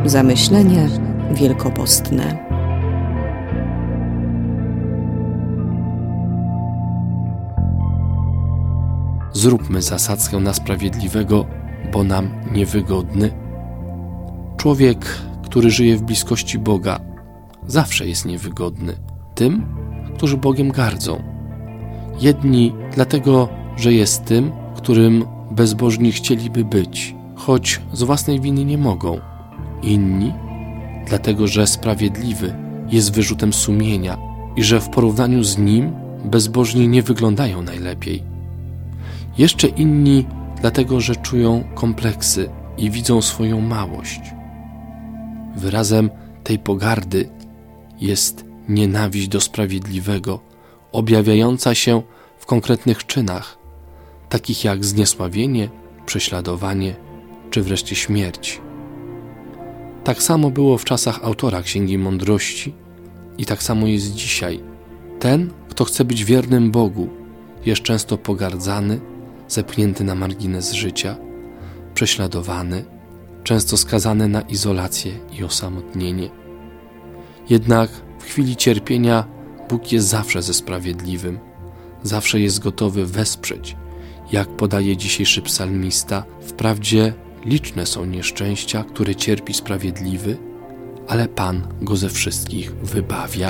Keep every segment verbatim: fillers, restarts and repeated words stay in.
Zamyślenia wielkopostne. Zróbmy zasadzkę na sprawiedliwego, bo nam niewygodny. Człowiek, który żyje w bliskości Boga, zawsze jest niewygodny tym, którzy Bogiem gardzą. Jedni dlatego, że jest tym, którym bezbożni chcieliby być, choć z własnej winy nie mogą. Inni dlatego, że sprawiedliwy jest wyrzutem sumienia i że w porównaniu z nim bezbożni nie wyglądają najlepiej. Jeszcze inni dlatego, że czują kompleksy i widzą swoją małość. Wyrazem tej pogardy jest nienawiść do sprawiedliwego, objawiająca się w konkretnych czynach, takich jak zniesławienie, prześladowanie czy wreszcie śmierć. Tak samo było w czasach autora Księgi Mądrości i tak samo jest dzisiaj. Ten, kto chce być wiernym Bogu, jest często pogardzany, zepchnięty na margines życia, prześladowany, często skazany na izolację i osamotnienie. Jednak w chwili cierpienia Bóg jest zawsze ze sprawiedliwym, zawsze jest gotowy wesprzeć. Jak podaje dzisiejszy psalmista, wprawdzie liczne są nieszczęścia, które cierpi sprawiedliwy, ale Pan go ze wszystkich wybawia.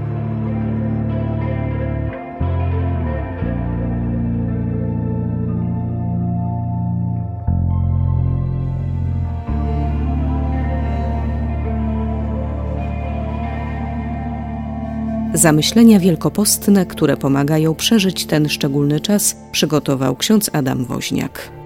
Zamyślenia wielkopostne, które pomagają przeżyć ten szczególny czas, przygotował ksiądz Adam Woźniak.